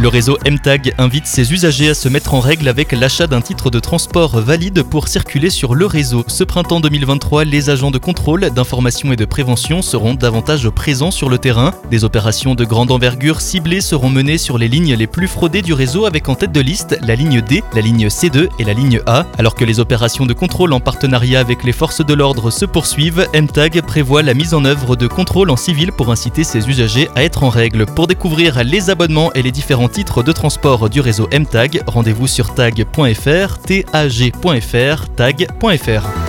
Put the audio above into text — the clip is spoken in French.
Le réseau MTAG invite ses usagers à se mettre en règle avec l'achat d'un titre de transport valide pour circuler sur le réseau. Ce printemps 2023, les agents de contrôle, d'information et de prévention seront davantage présents sur le terrain. Des opérations de grande envergure ciblées seront menées sur les lignes les plus fraudées du réseau avec en tête de liste la ligne D, la ligne C2 et la ligne A. Alors que les opérations de contrôle en partenariat avec les forces de l'ordre se poursuivent, MTAG prévoit la mise en œuvre de contrôles en civil pour inciter ses usagers à être en règle. Pour découvrir les abonnements et les différents titres de transport du réseau MTAG, rendez-vous sur tag.fr, tag.fr, tag.fr.